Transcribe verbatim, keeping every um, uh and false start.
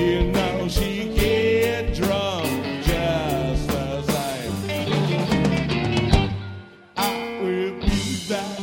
you know she get drunk just the same. I will be back.